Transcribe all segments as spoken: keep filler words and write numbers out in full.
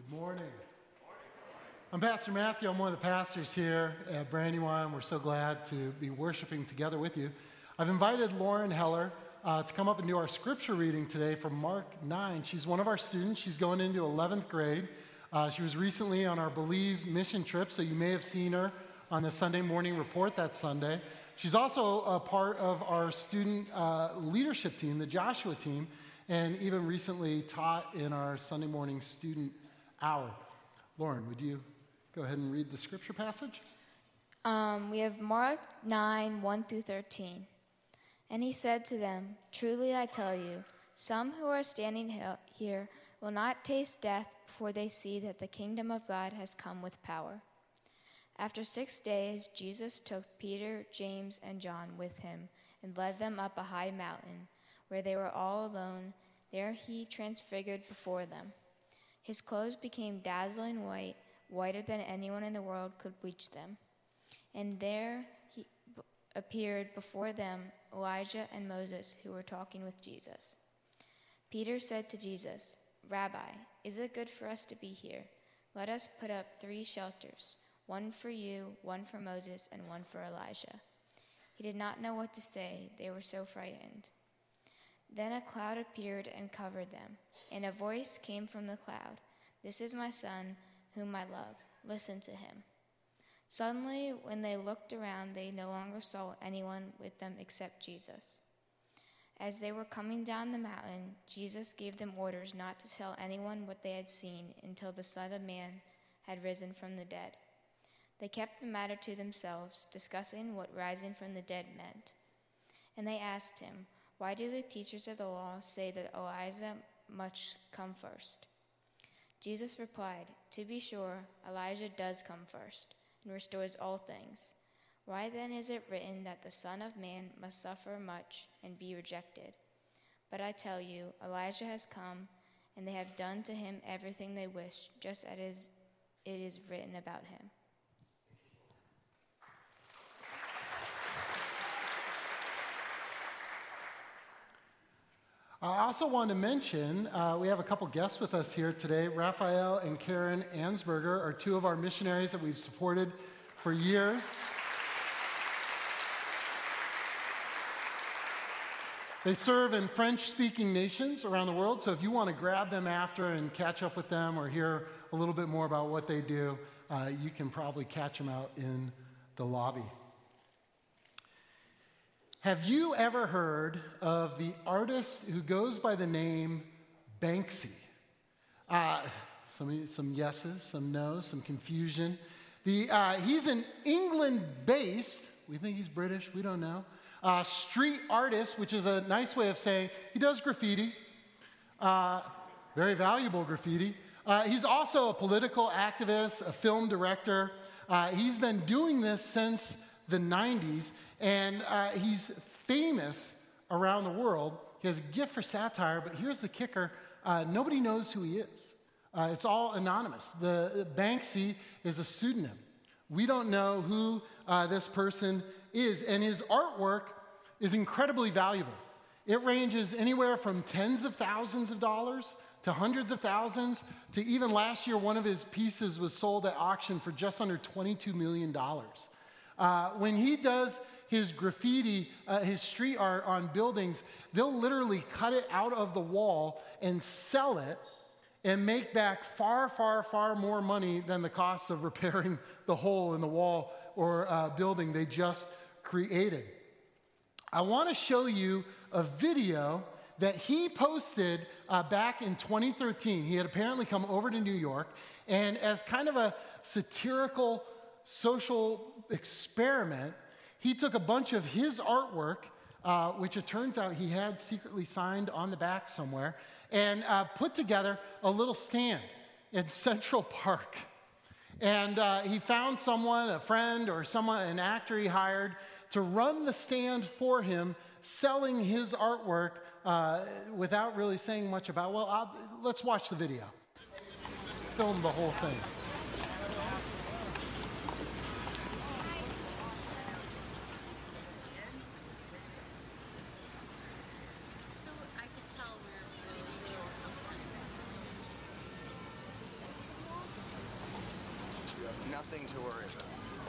Good morning. I'm Pastor Matthew. I'm one of the pastors here at Brandywine. We're so glad to be worshiping together with you. I've invited Lauren Heller uh, to come up and do our scripture reading today from Mark nine. She's one of our students. She's going into eleventh grade. Uh, she was recently on our Belize mission trip, so you may have seen her on the Sunday morning report that Sunday. She's also a part of our student uh, leadership team, the Joshua team, and even recently taught in our Sunday morning student hour. Lauren, would you go ahead and read the scripture passage? Um, we have Mark nine, one through thirteen. And he said to them, "Truly I tell you, some who are standing here will not taste death before they see that the kingdom of God has come with power." After six days, Jesus took Peter, James, and John with him and led them up a high mountain, where they were all alone. There he transfigured before them. His clothes became dazzling white, whiter than anyone in the world could bleach them. And there he b- appeared before them Elijah and Moses, who were talking with Jesus. Peter said to Jesus, "Rabbi, is it good for us to be here? Let us put up three shelters, one for you, one for Moses, and one for Elijah." He did not know what to say. They were so frightened. Then a cloud appeared and covered them, and a voice came from the cloud, "This is my son, whom I love. Listen to him." Suddenly, when they looked around, they no longer saw anyone with them except Jesus. As they were coming down the mountain, Jesus gave them orders not to tell anyone what they had seen until the Son of Man had risen from the dead. They kept the matter to themselves, discussing what rising from the dead meant. And they asked him, "Why do the teachers of the law say that Elijah must come first?" Jesus replied, "To be sure, Elijah does come first and restores all things. Why then is it written that the Son of Man must suffer much and be rejected? But I tell you, Elijah has come, and they have done to him everything they wish, just as it is written about him." I also want to mention, uh, we have a couple guests with us here today. Raphael and Karen Ansberger are two of our missionaries that we've supported for years. They serve in French-speaking nations around the world, so if you want to grab them after and catch up with them or hear a little bit more about what they do, uh, you can probably catch them out in the lobby. Have you ever heard of the artist who goes by the name Banksy? Uh, some, some yeses, some no's, some confusion. The, uh, he's an England-based, we think he's British, we don't know, uh, street artist, which is a nice way of saying he does graffiti, uh, very valuable graffiti. Uh, he's also a political activist, a film director. Uh, he's been doing this since the nineties, and uh, he's famous around the world. He has a gift for satire, but here's the kicker. Uh, nobody knows who he is. Uh, it's all anonymous. The, the Banksy is a pseudonym. We don't know who uh, this person is, and his artwork is incredibly valuable. It ranges anywhere from tens of thousands of dollars to hundreds of thousands, to even last year, one of his pieces was sold at auction for just under twenty-two million dollars. Uh, when he does his graffiti, uh, his street art on buildings, they'll literally cut it out of the wall and sell it and make back far, far, far more money than the cost of repairing the hole in the wall or uh, building they just created. I want to show you a video that he posted uh, back in twenty thirteen. He had apparently come over to New York, and as kind of a satirical social experiment, he took a bunch of his artwork, uh, which it turns out he had secretly signed on the back somewhere, and uh, put together a little stand in Central Park. And uh, he found someone, a friend or someone, an actor he hired, to run the stand for him, selling his artwork uh, without really saying much about, well, I'll, let's watch the video. Film the whole thing. nothing to worry about.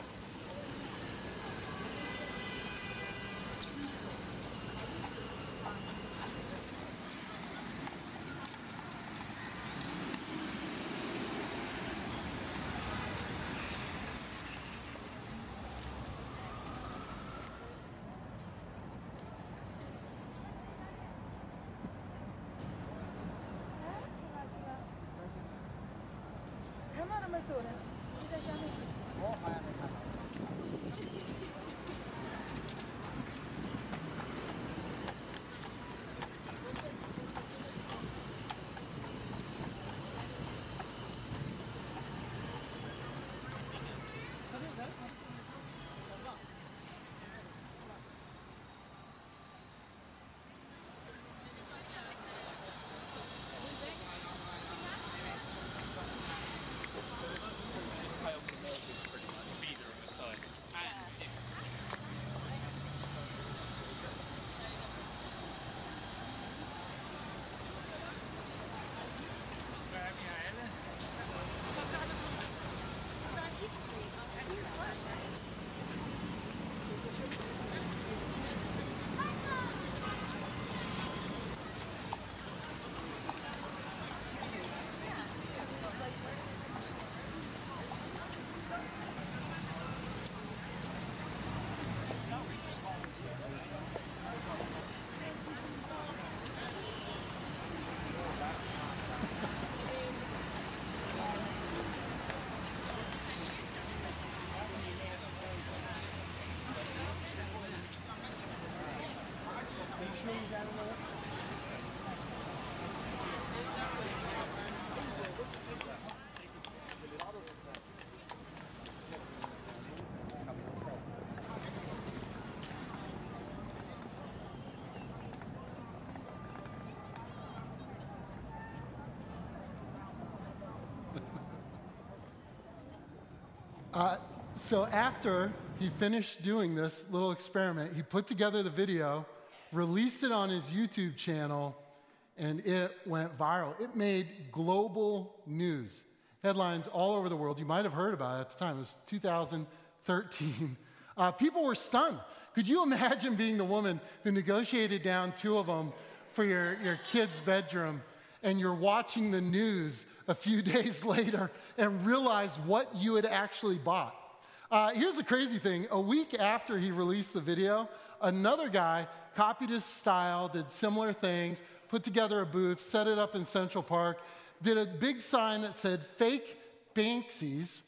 Uh, so after he finished doing this little experiment, he put together the video, released it on his YouTube channel, and it went viral. It made global news. Headlines all over the world. You might have heard about it at the time. It was two thousand thirteen. Uh, people were stunned. Could you imagine being the woman who negotiated down two of them for your, your kid's bedroom, and you're watching the news a few days later and realize what you had actually bought? Uh, here's the crazy thing. A week after he released the video, another guy copied his style, did similar things, put together a booth, set it up in Central Park, did a big sign that said fake Banksies,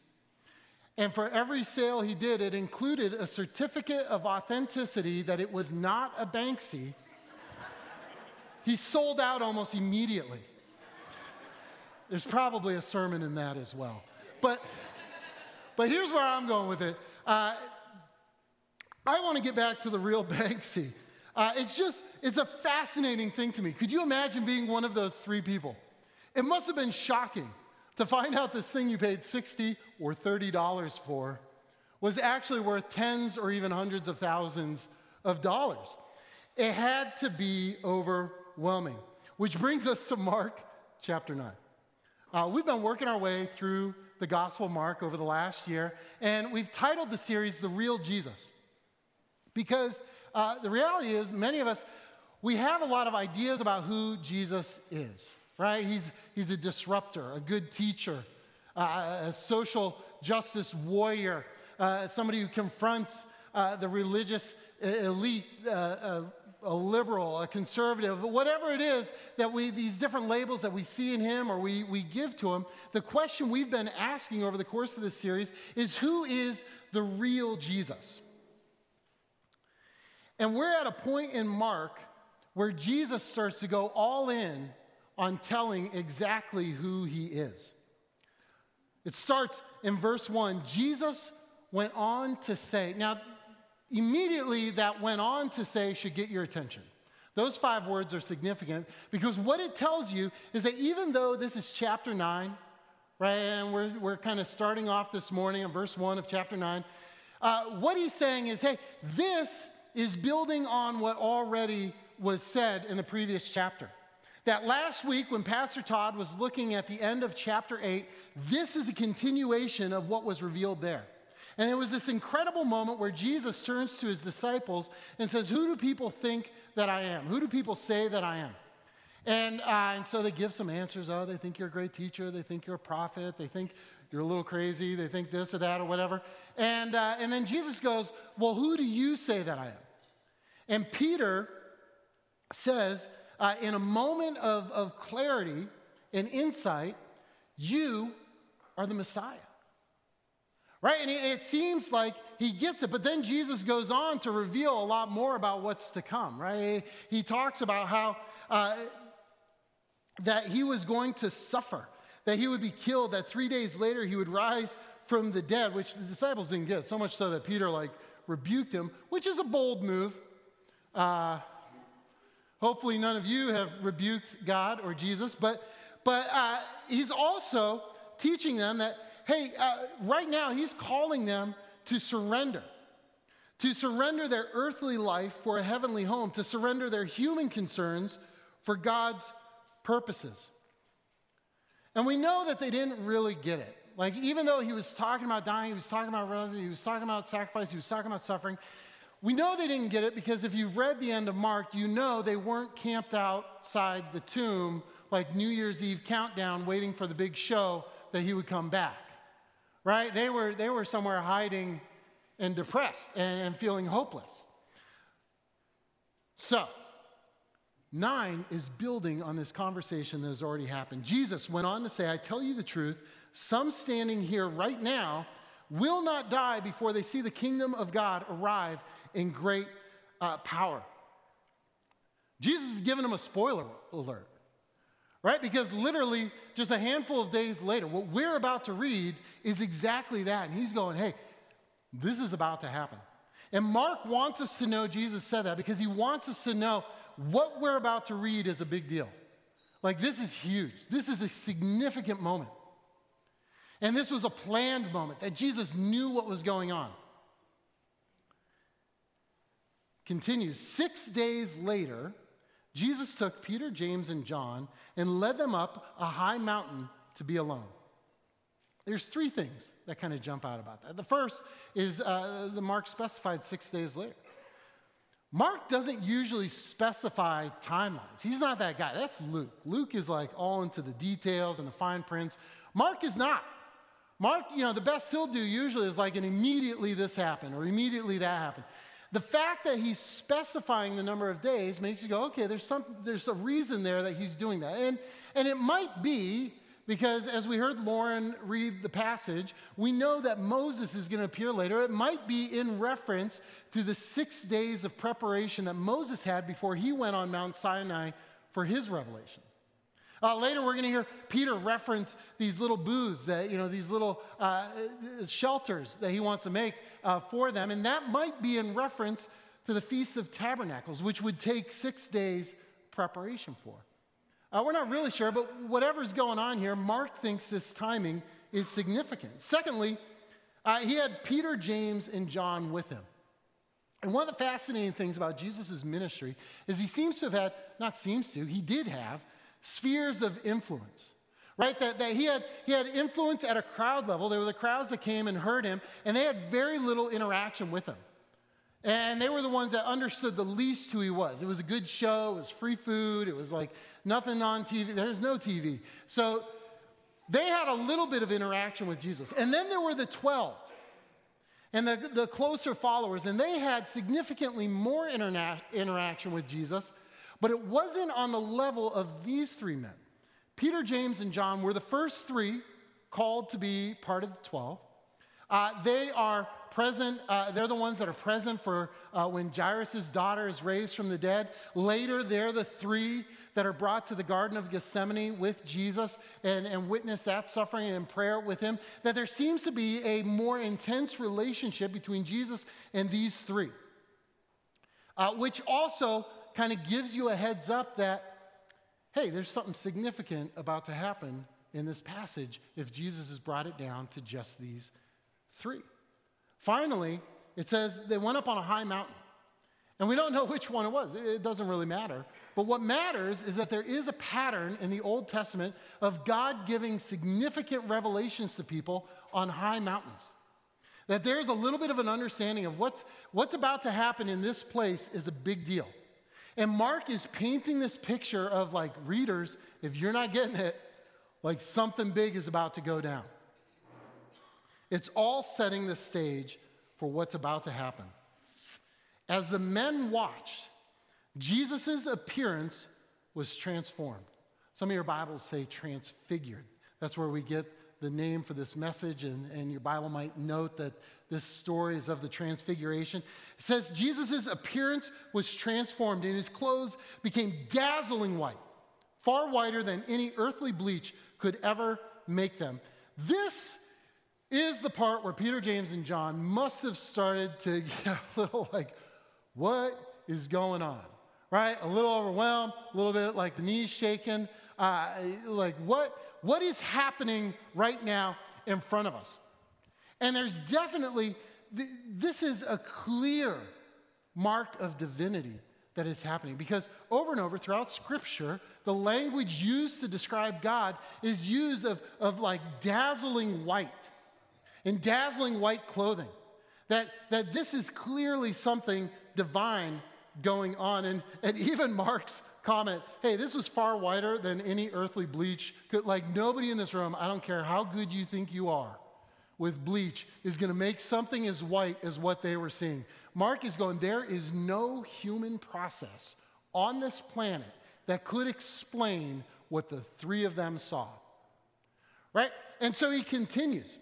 and for every sale he did, it included a certificate of authenticity that it was not a Banksy. He sold out almost immediately. There's probably a sermon in that as well. But, but here's where I'm going with it. Uh, I want to get back to the real Banksy. Uh, it's just, it's a fascinating thing to me. Could you imagine being one of those three people? It must have been shocking to find out this thing you paid sixty or thirty dollars for was actually worth tens or even hundreds of thousands of dollars. It had to be overwhelming, which brings us to Mark chapter nine. Uh, we've been working our way through the Gospel of Mark over the last year, and we've titled the series The Real Jesus. Because uh, the reality is, many of us, we have a lot of ideas about who Jesus is, right? He's, he's a disruptor, a good teacher, uh, a social justice warrior, uh, somebody who confronts uh, the religious elite, uh, uh, a liberal, a conservative, whatever it is that we, these different labels that we see in him or we, we give to him. The question we've been asking over the course of this series is, who is the real Jesus? And we're at a point in Mark where Jesus starts to go all in on telling exactly who he is. It starts in verse one. Jesus went on to say, now, immediately that went on to say should get your attention. Those five words are significant because what it tells you is that even though this is chapter nine, right, and we're, we're kind of starting off this morning in verse one of chapter nine, uh, what he's saying is, hey, this is building on what already was said in the previous chapter. That last week when Pastor Todd was looking at the end of chapter eight, this is a continuation of what was revealed there. And it was this incredible moment where Jesus turns to his disciples and says, who do people think that I am? Who do people say that I am? And, uh, and so they give some answers. Oh, they think you're a great teacher. They think you're a prophet. They think you're a little crazy. They think this or that or whatever. And, uh, and then Jesus goes, well, who do you say that I am? And Peter says, uh, in a moment of, of clarity and insight, you are the Messiah. Right? And it, it seems like he gets it, but then Jesus goes on to reveal a lot more about what's to come, right? He, he talks about how uh, that he was going to suffer, that he would be killed, that three days later he would rise from the dead, which the disciples didn't get, so much so that Peter like rebuked him, which is a bold move. Uh, hopefully none of you have rebuked God or Jesus, but, but uh, he's also teaching them that, hey, uh, right now he's calling them to surrender, to surrender their earthly life for a heavenly home, to surrender their human concerns for God's purposes. And we know that they didn't really get it. Like, even though he was talking about dying, he was talking about resurrection, he was talking about sacrifice, he was talking about suffering, we know they didn't get it because if you've read the end of Mark, you know they weren't camped outside the tomb like New Year's Eve countdown waiting for the big show that he would come back, right? They were, they were somewhere hiding and depressed and, and feeling hopeless. So, nine is building on this conversation that has already happened. Jesus went on to say, I tell you the truth, some standing here right now will not die before they see the kingdom of God arrive in great uh, power. Jesus is giving them a spoiler alert, right? Because literally just a handful of days later, what we're about to read is exactly that. And he's going, hey, this is about to happen. And Mark wants us to know Jesus said that because he wants us to know what we're about to read is a big deal. Like, this is huge. This is a significant moment. And this was a planned moment that Jesus knew what was going on. Continues. Six days later, Jesus took Peter, James, and John and led them up a high mountain to be alone. There's three things that kind of jump out about that. The first is uh, the Mark specified six days later. Mark doesn't usually specify timelines. He's not that guy. That's Luke. Luke is like all into the details and the fine prints. Mark is not. Mark, you know, the best he'll do usually is like an immediately this happened or immediately that happened. The fact that he's specifying the number of days makes you go, okay, there's some, there's a reason there that he's doing that. And, and it might be because as we heard Lauren read the passage, we know that Moses is going to appear later. It might be in reference to the six days of preparation that Moses had before he went on Mount Sinai for his revelation. Uh, later, we're going to hear Peter reference these little booths, that, you know, these little uh, shelters that he wants to make uh, for them. And that might be in reference to the Feast of Tabernacles, which would take six days preparation for. Uh, we're not really sure, but whatever's going on here, Mark thinks this timing is significant. Secondly, uh, he had Peter, James, and John with him. And one of the fascinating things about Jesus' ministry is he seems to have had, not seems to, he did have, spheres of influence, right? That, that he had he had influence at a crowd level. There were the crowds that came and heard him, and they had very little interaction with him. And they were the ones that understood the least who he was. It was a good show. It was free food. It was like nothing on T V. There's no T V. So they had a little bit of interaction with Jesus. And then there were the twelve and the, the closer followers, and they had significantly more interna- interaction with Jesus. But it wasn't on the level of these three men. Peter, James, and John were the first three called to be part of the twelve. Uh, they are present, uh, they're the ones that are present for uh, when Jairus' daughter is raised from the dead. Later, they're the three that are brought to the Garden of Gethsemane with Jesus and, and witness that suffering and prayer with him. That there seems to be a more intense relationship between Jesus and these three, uh, which also kind of gives you a heads up that, hey, there's something significant about to happen in this passage if Jesus has brought it down to just these three. Finally, it says they went up on a high mountain. And we don't know which one it was. It doesn't really matter. But what matters is that there is a pattern in the Old Testament of God giving significant revelations to people on high mountains. That there's a little bit of an understanding of what's, what's about to happen in this place is a big deal. And Mark is painting this picture of, like, readers, if you're not getting it, like something big is about to go down. It's all setting the stage for what's about to happen. As the men watched, Jesus' appearance was transformed. Some of your Bibles say transfigured. That's where we get the name for this message, and, and your Bible might note that this story is of the transfiguration. It says Jesus' appearance was transformed, and his clothes became dazzling white, far whiter than any earthly bleach could ever make them. This is the part where Peter, James, and John must have started to get a little like, what is going on? Right? A little overwhelmed, a little bit like the knees shaking. Uh, like, what, what is happening right now in front of us? And there's definitely, th- this is a clear mark of divinity that is happening. Because over and over throughout Scripture, the language used to describe God is used of, of like dazzling white and dazzling white clothing. That, that this is clearly something divine going on. And, and even Mark's comment, hey, this was far whiter than any earthly bleach. Could, like, nobody in this room, I don't care how good you think you are with bleach, is going to make something as white as what they were seeing. Mark is going, there is no human process on this planet that could explain what the three of them saw. Right? And so he continues.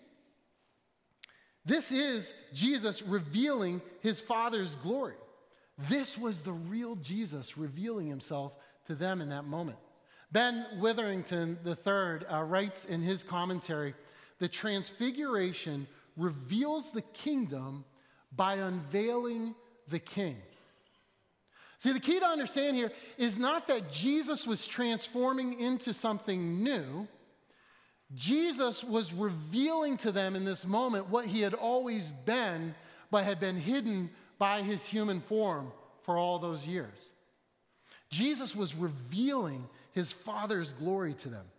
This is Jesus revealing his Father's glory. This was the real Jesus revealing himself to them in that moment. Ben Witherington the third uh, writes in his commentary, the transfiguration reveals the kingdom by unveiling the king. See, the key to understand here is not that Jesus was transforming into something new. Jesus was revealing to them in this moment what he had always been, but had been hidden by his human form for all those years. Jesus was revealing his Father's glory to them.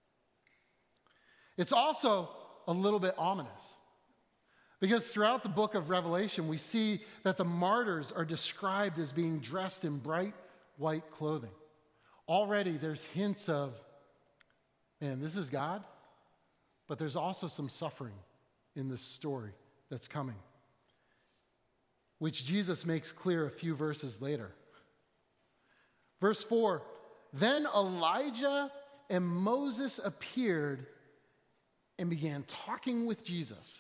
It's also a little bit ominous, because throughout the book of Revelation, we see that the martyrs are described as being dressed in bright white clothing. Already there's hints of, man, this is God, but there's also some suffering in this story that's coming, which Jesus makes clear a few verses later. Verse four, then Elijah and Moses appeared and began talking with Jesus.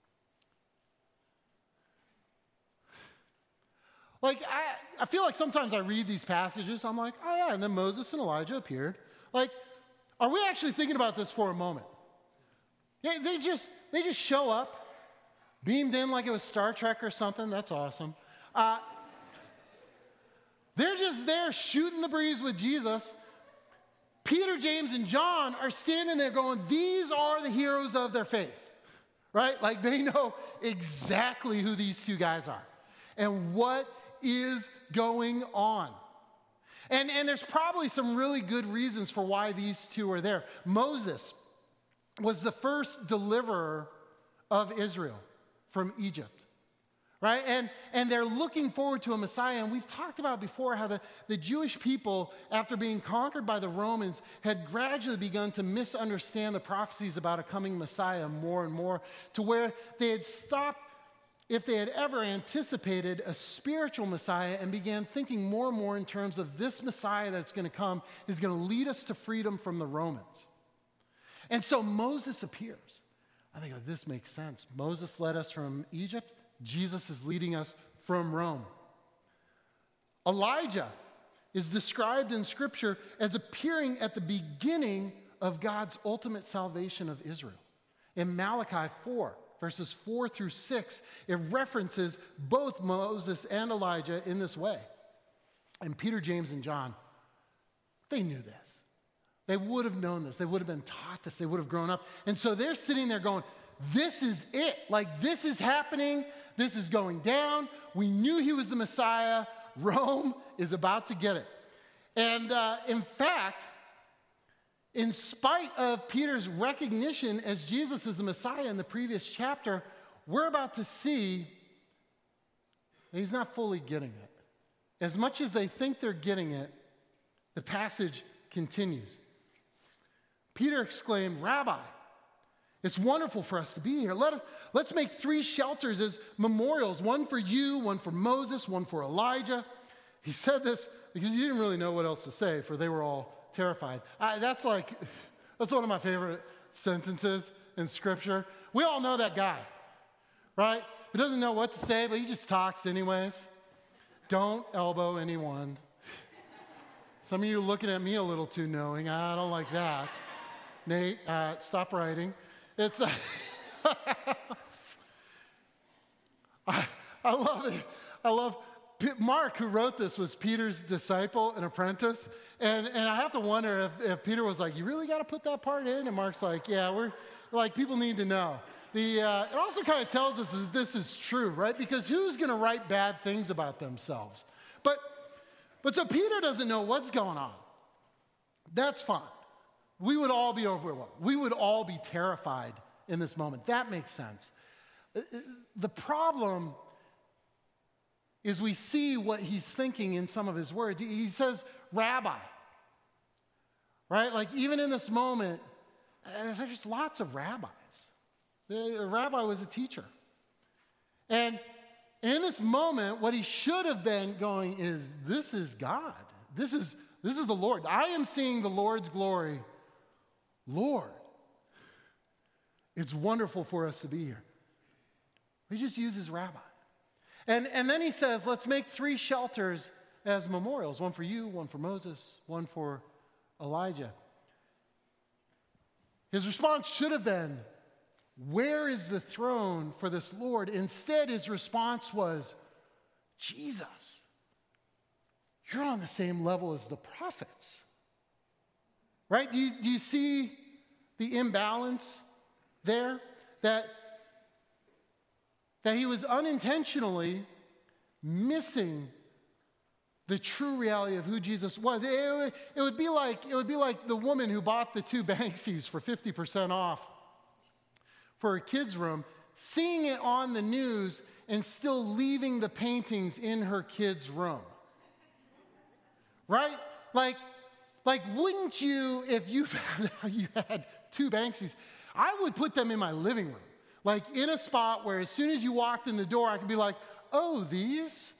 Like, I, I feel like sometimes I read these passages, I'm like, oh yeah, and then Moses and Elijah appeared. Like, are we actually thinking about this for a moment? Yeah, they just, they just show up, beamed in like it was Star Trek or something. That's awesome. Uh, they're just there shooting the breeze with Jesus. Peter, James, and John are standing there going, these are the heroes of their faith, right? Like, they know exactly who these two guys are and what is going on. And, and there's probably some really good reasons for why these two are there. Moses was the first deliverer of Israel from Egypt, right? And, and they're looking forward to a Messiah. And we've talked about before how the, the Jewish people, after being conquered by the Romans, had gradually begun to misunderstand the prophecies about a coming Messiah more and more, to where they had stopped, if they had ever anticipated a spiritual Messiah, and began thinking more and more in terms of this Messiah that's going to come is going to lead us to freedom from the Romans. And so Moses appears. I think, oh, this makes sense. Moses led us from Egypt. Jesus is leading us from Rome. Elijah is described in Scripture as appearing at the beginning of God's ultimate salvation of Israel. In Malachi four, verses four through six, it references both Moses and Elijah in this way. And Peter, James, and John, they knew this. They would have known this. They would have been taught this. They would have grown up. And so they're sitting there going, this is it. Like, this is happening. This is going down. We knew he was the Messiah. Rome is about to get it. And uh, in fact, in spite of Peter's recognition as Jesus as the Messiah in the previous chapter, we're about to see that he's not fully getting it. As much as they think they're getting it, the passage continues. Peter exclaimed, "Rabbi, it's wonderful for us to be here. Let us, let's make three shelters as memorials, one for you, one for Moses, one for Elijah." He said this because he didn't really know what else to say, for they were all terrified. I, that's like, that's one of my favorite sentences in Scripture. We all know that guy, right? Who doesn't know what to say, but he just talks anyways. Don't elbow anyone. Some of you are looking at me a little too knowing. I don't like that. Nate, uh, stop writing. It's, uh, I, I love it. I love, Mark, who wrote this, was Peter's disciple and apprentice. And, and I have to wonder if, if Peter was like, "You really got to put that part in?" And Mark's like, "Yeah, we're, like, people need to know." The, uh, it also kind of tells us that this is true, right? Because who's going to write bad things about themselves? But, but so Peter doesn't know what's going on. That's fine. We would all be overwhelmed. We would all be terrified in this moment. That makes sense. The problem is we see what he's thinking in some of his words. He says, "Rabbi," right? Like, even in this moment, there's lots of rabbis. The rabbi was a teacher. And in this moment, what he should have been going is, this is God. This is, this is the Lord. I am seeing the Lord's glory. Lord, it's wonderful for us to be here. He just uses rabbi. And, and then he says, let's make three shelters as memorials. One for you, one for Moses, one for Elijah. His response should have been, where is the throne for this Lord? Instead, his response was, Jesus, you're on the same level as the prophets. Right? Do you, do you see the imbalance there? That, that he was unintentionally missing the true reality of who Jesus was. It, it, it, would be like, it would be like the woman who bought the two Banksies for fifty percent off for her kids' room, seeing it on the news and still leaving the paintings in her kids' room. Right? Like, like wouldn't you, if you found out you had two Banksies, I would put them in my living room. Like, in a spot where as soon as you walked in the door, I could be like, "Oh, these?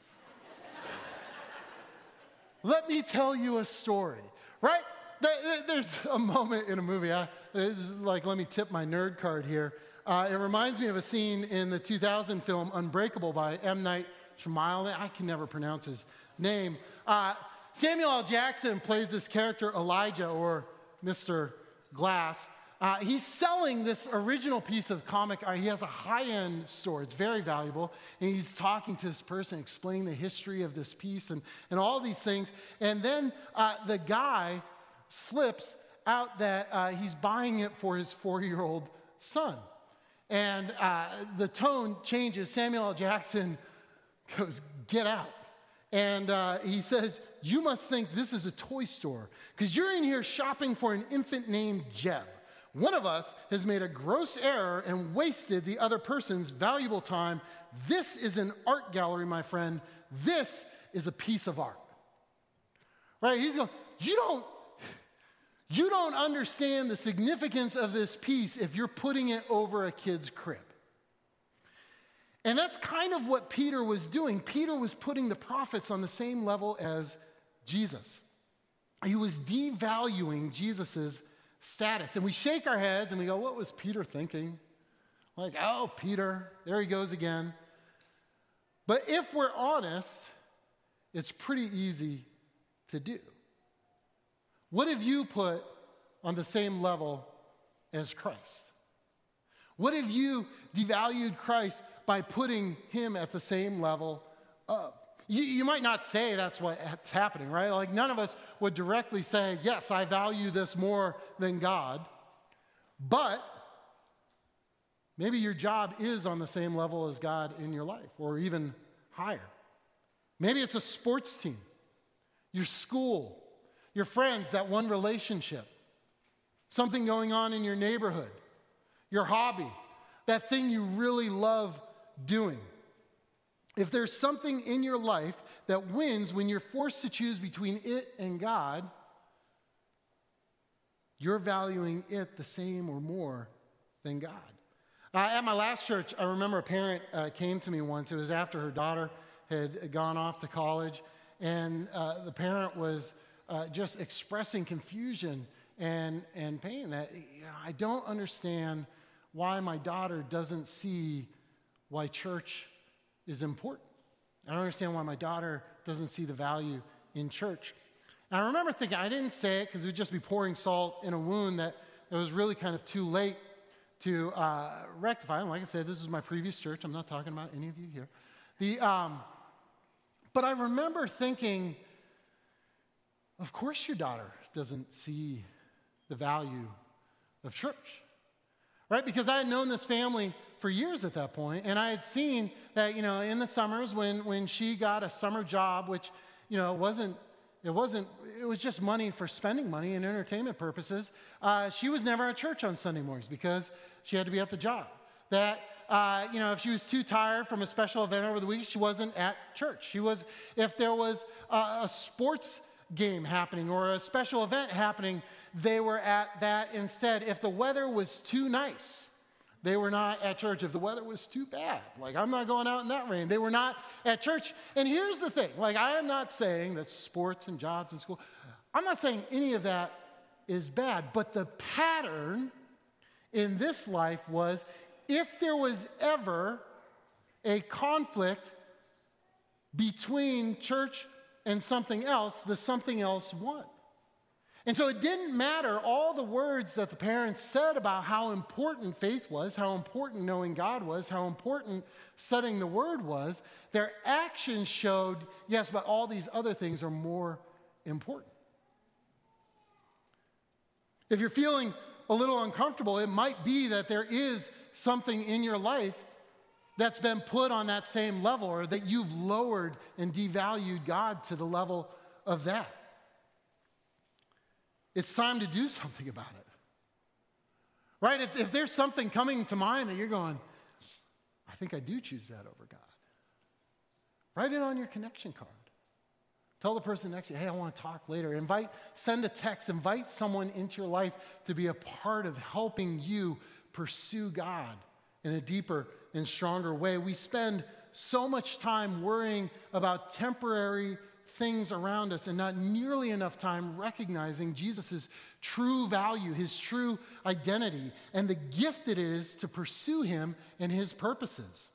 Let me tell you a story." Right? There's a moment in a movie, I, like, let me tip my nerd card here. Uh, it reminds me of a scene in the two thousand film Unbreakable by M. Night Shyamalan. I can never pronounce his name. Uh, Samuel L. Jackson plays this character, Elijah, or Mister Glass. Uh, he's selling this original piece of comic art. He has a high-end store. It's very valuable. And he's talking to this person, explaining the history of this piece and, and all these things. And then uh, the guy slips out that uh, he's buying it for his four-year-old son. And uh, the tone changes. Samuel L. Jackson goes, "Get out." And uh, he says, "You must think this is a toy store, because you're in here shopping for an infant named Jeb. One of us has made a gross error and wasted the other person's valuable time. This is an art gallery, my friend. This is a piece of art." Right? He's going, you don't, you don't understand the significance of this piece if you're putting it over a kid's crib. And that's kind of what Peter was doing. Peter was putting the prophets on the same level as Jesus. He was devaluing Jesus's status. And we shake our heads and we go, what was Peter thinking? Like, oh, Peter, there he goes again. But if we're honest, it's pretty easy to do. What have you put on the same level as Christ? What have you devalued Christ by putting him at the same level of? You, you might not say that's what's happening, right? Like, none of us would directly say, yes, I value this more than God. But maybe your job is on the same level as God in your life, or even higher. Maybe it's a sports team, your school, your friends, that one relationship, something going on in your neighborhood, your hobby, that thing you really love doing. If there's something in your life that wins when you're forced to choose between it and God, you're valuing it the same or more than God. Uh, at my last church, I remember a parent uh, came to me once. It was after her daughter had gone off to college, and uh, the parent was uh, just expressing confusion and, and pain that, you know, I don't understand why my daughter doesn't see why church is important. I don't understand why my daughter doesn't see the value in church. And I remember thinking, I didn't say it because it would just be pouring salt in a wound that it was really kind of too late to uh, rectify. And like I said, this is my previous church. I'm not talking about any of you here. The, um, but I remember thinking, of course your daughter doesn't see the value of church, right? Because I had known this family for years at that point, and I had seen that, you know, in the summers when, when she got a summer job, which, you know, wasn't It wasn't, it was just money for spending money and entertainment purposes. Uh, she was never at church on Sunday mornings because she had to be at the job. That, uh, you know, if she was too tired from a special event over the week, she wasn't at church. She was, if there was a, a sports game happening or a special event happening, they were at that instead. If the weather was too nice, they were not at church. If the weather was too bad, like I'm not going out in that rain, they were not at church. And here's the thing, like I am not saying that sports and jobs and school, I'm not saying any of that is bad, but the pattern in this life was if there was ever a conflict between church and something else, the something else won. And so it didn't matter all the words that the parents said about how important faith was, how important knowing God was, how important studying the Word was. Their actions showed, yes, but all these other things are more important. If you're feeling a little uncomfortable, it might be that there is something in your life that's been put on that same level, or that you've lowered and devalued God to the level of that. It's time to do something about it. Right? If, if there's something coming to mind that you're going, I think I do choose that over God. Write it on your connection card. Tell the person next to you, hey, I want to talk later. Invite, send a text, invite someone into your life to be a part of helping you pursue God in a deeper and stronger way. We spend so much time worrying about temporary things around us and not nearly enough time recognizing Jesus' true value, his true identity, and the gift it is to pursue him and his purposes.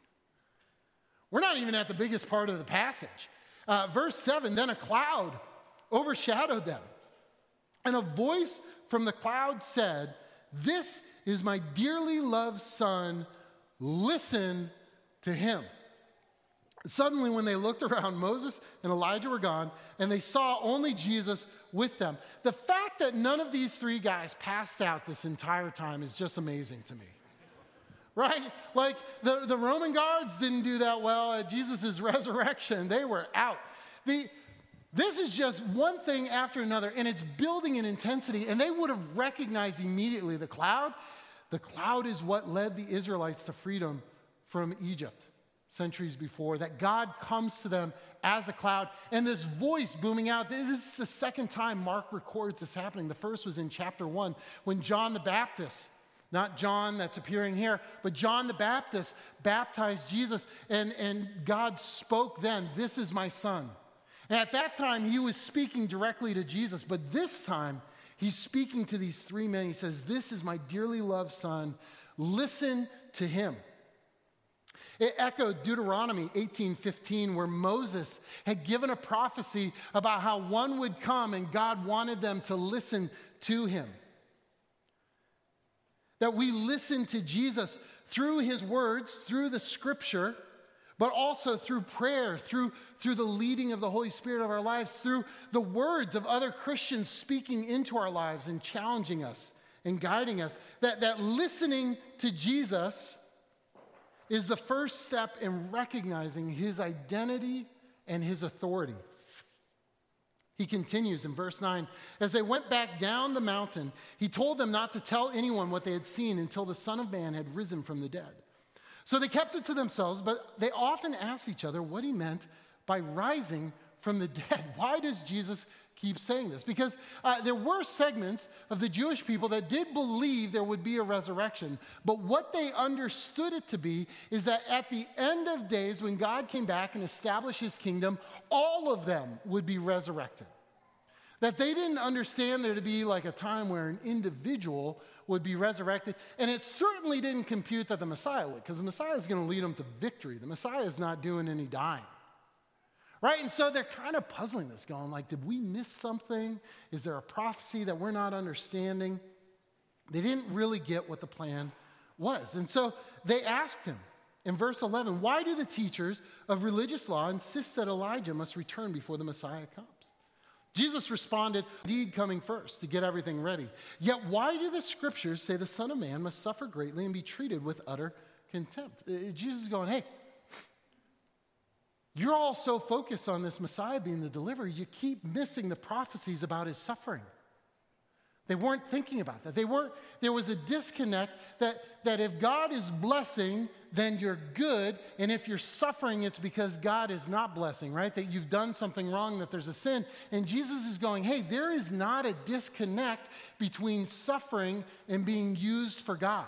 We're not even at the biggest part of the passage. Uh, verse seven, then a cloud overshadowed them, and a voice from the cloud said, "This is my dearly loved son, listen to him." Suddenly, when they looked around, Moses and Elijah were gone, and they saw only Jesus with them. The fact that none of these three guys passed out this entire time is just amazing to me. Right? Like, the, the Roman guards didn't do that well at Jesus' resurrection. They were out. The, this is just one thing after another, and it's building in intensity, and they would have recognized immediately the cloud. The cloud is what led the Israelites to freedom from Egypt centuries before, that God comes to them as a cloud, and this voice booming out. This is the second time Mark records this happening. The first was in chapter one, when John the Baptist, not John that's appearing here, but John the Baptist baptized Jesus, and, and God spoke then, "This is my son." And at that time, he was speaking directly to Jesus, but this time, he's speaking to these three men. He says, "This is my dearly loved son. Listen to him." It echoed Deuteronomy eighteen fifteen, where Moses had given a prophecy about how one would come and God wanted them to listen to him. That we listen to Jesus through his words, through the scripture, but also through prayer, through, through the leading of the Holy Spirit of our lives, through the words of other Christians speaking into our lives and challenging us and guiding us. That, that listening to Jesus is the first step in recognizing his identity and his authority. He continues in verse nine, as they went back down the mountain, he told them not to tell anyone what they had seen until the Son of Man had risen from the dead. So they kept it to themselves, but they often asked each other what he meant by rising from the dead. Why does Jesus keep saying this? Because uh, there were segments of the Jewish people that did believe there would be a resurrection, but what they understood it to be is that at the end of days, when God came back and established his kingdom, all of them would be resurrected. That they didn't understand there to be like a time where an individual would be resurrected, and it certainly didn't compute that the Messiah would, because the Messiah is going to lead them to victory. The Messiah is not doing any dying. Right? And so they're kind of puzzling this, going like, did we miss something? Is there a prophecy that we're not understanding? They didn't really get what the plan was. And so they asked him in verse eleven, why do the teachers of religious law insist that Elijah must return before the Messiah comes? Jesus responded, indeed coming first to get everything ready. Yet why do the scriptures say the Son of Man must suffer greatly and be treated with utter contempt? Uh, Jesus is going, hey, you're all so focused on this Messiah being the deliverer, you keep missing the prophecies about his suffering. They weren't thinking about that. They weren't, there was a disconnect that, that if God is blessing, then you're good, and if you're suffering, it's because God is not blessing, right? That you've done something wrong, that there's a sin. And Jesus is going, hey, there is not a disconnect between suffering and being used for God.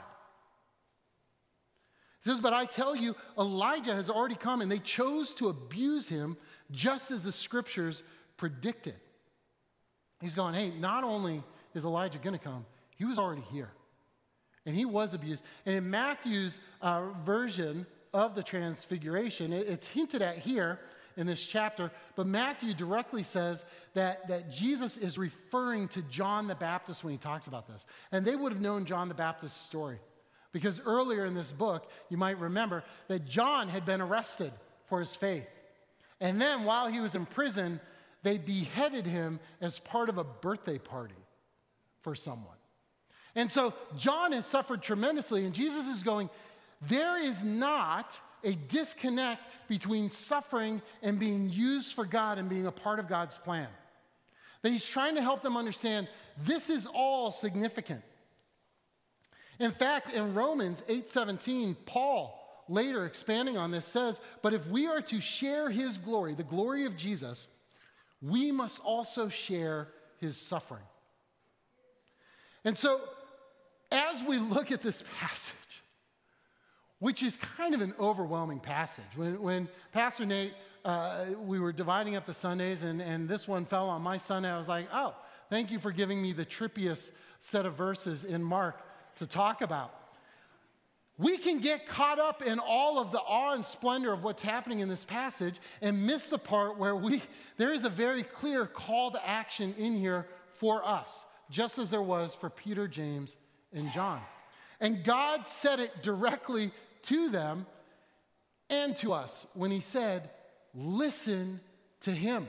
He says, but I tell you, Elijah has already come, and they chose to abuse him just as the scriptures predicted. He's going, hey, not only is Elijah going to come, he was already here. And he was abused. And in Matthew's uh, version of the transfiguration, it, it's hinted at here in this chapter, but Matthew directly says that, that Jesus is referring to John the Baptist when he talks about this. And they would have known John the Baptist's story. Because earlier in this book, you might remember that John had been arrested for his faith. And then while he was in prison, they beheaded him as part of a birthday party for someone. And so John has suffered tremendously, and Jesus is going, there is not a disconnect between suffering and being used for God and being a part of God's plan. That he's trying to help them understand this is all significant. In fact, in Romans eight seventeen, Paul, later expanding on this, says, but if we are to share his glory, the glory of Jesus, we must also share his suffering. And so, as we look at this passage, which is kind of an overwhelming passage, when, when Pastor Nate, uh, we were dividing up the Sundays, and, and this one fell on my Sunday, I was like, oh, thank you for giving me the trippiest set of verses in Mark to talk about. We can get caught up in all of the awe and splendor of what's happening in this passage and miss the part where we there is a very clear call to action in here for us, just as there was for Peter, James, and John. And God said it directly to them and to us when he said, listen to him.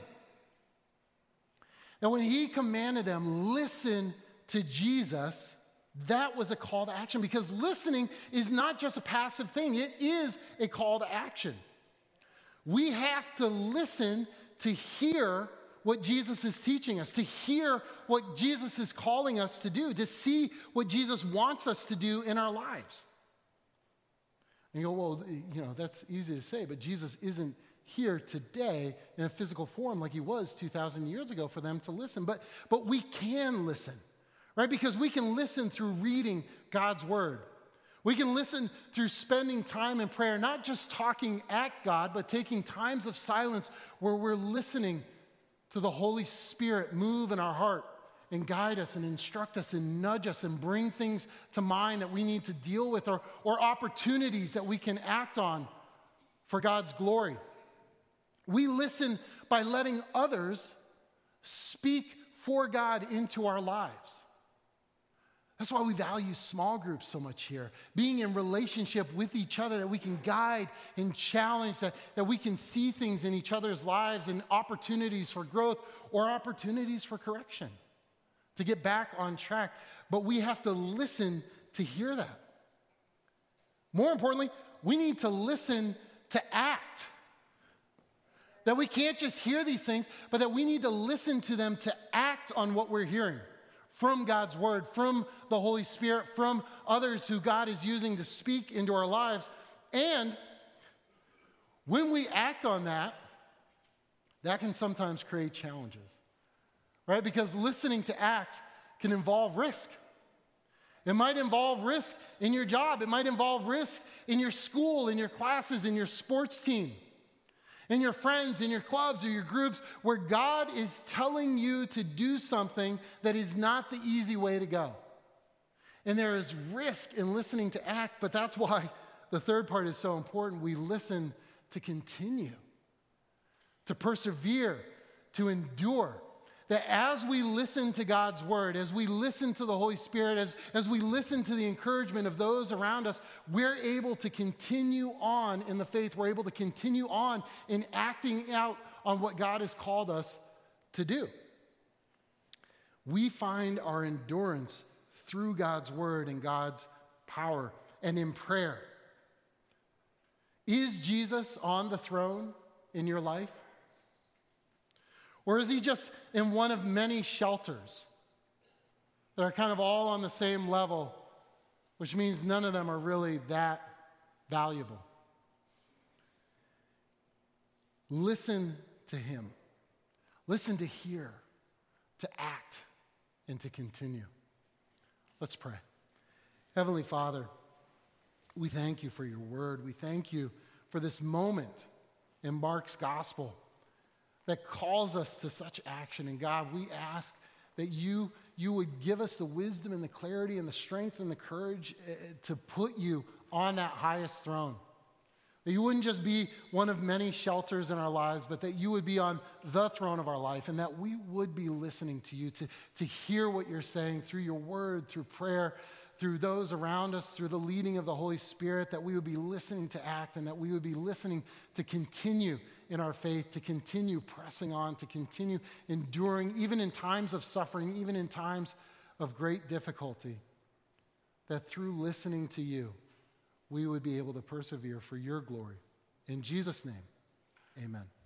Now, when he commanded them, listen to Jesus, that was a call to action, because listening is not just a passive thing. It is a call to action. We have to listen to hear what Jesus is teaching us, to hear what Jesus is calling us to do, to see what Jesus wants us to do in our lives. And you go, well, you know, that's easy to say, but Jesus isn't here today in a physical form like he was two thousand years ago for them to listen. But, but we can listen. Right? Because we can listen through reading God's word. We can listen through spending time in prayer, not just talking at God, but taking times of silence where we're listening to the Holy Spirit move in our heart and guide us and instruct us and nudge us and bring things to mind that we need to deal with, or, or opportunities that we can act on for God's glory. We listen by letting others speak for God into our lives. That's why we value small groups so much here. Being in relationship with each other, that we can guide and challenge, that, that we can see things in each other's lives and opportunities for growth or opportunities for correction, to get back on track. But we have to listen to hear that. More importantly, we need to listen to act. That we can't just hear these things, but that we need to listen to them to act on what we're hearing from God's word, from the Holy Spirit, from others who God is using to speak into our lives. And when we act on that, that can sometimes create challenges, right? Because listening to act can involve risk. It might involve risk in your job. It might involve risk in your school, in your classes, in your sports team, in your friends, in your clubs or your groups, where God is telling you to do something that is not the easy way to go. And there is risk in listening to act, but that's why the third part is so important. We listen to continue, to persevere, to endure. That as we listen to God's word, as we listen to the Holy Spirit, as, as we listen to the encouragement of those around us, we're able to continue on in the faith. We're able to continue on in acting out on what God has called us to do. We find our endurance through God's word and God's power and in prayer. Is Jesus on the throne in your life? Or is he just in one of many shelters that are kind of all on the same level, which means none of them are really that valuable? Listen to him. Listen to hear, to act, and to continue. Let's pray. Heavenly Father, we thank you for your word. We thank you for this moment in Mark's gospel that calls us to such action. And God, we ask that you, you would give us the wisdom and the clarity and the strength and the courage uh, to put you on that highest throne. That you wouldn't just be one of many shelters in our lives, but that you would be on the throne of our life, and that we would be listening to you, to, to hear what you're saying through your word, through prayer, through those around us, through the leading of the Holy Spirit, that we would be listening to act, and that we would be listening to continue in our faith, to continue pressing on, to continue enduring, even in times of suffering, even in times of great difficulty, that through listening to you, we would be able to persevere for your glory. In Jesus' name, amen.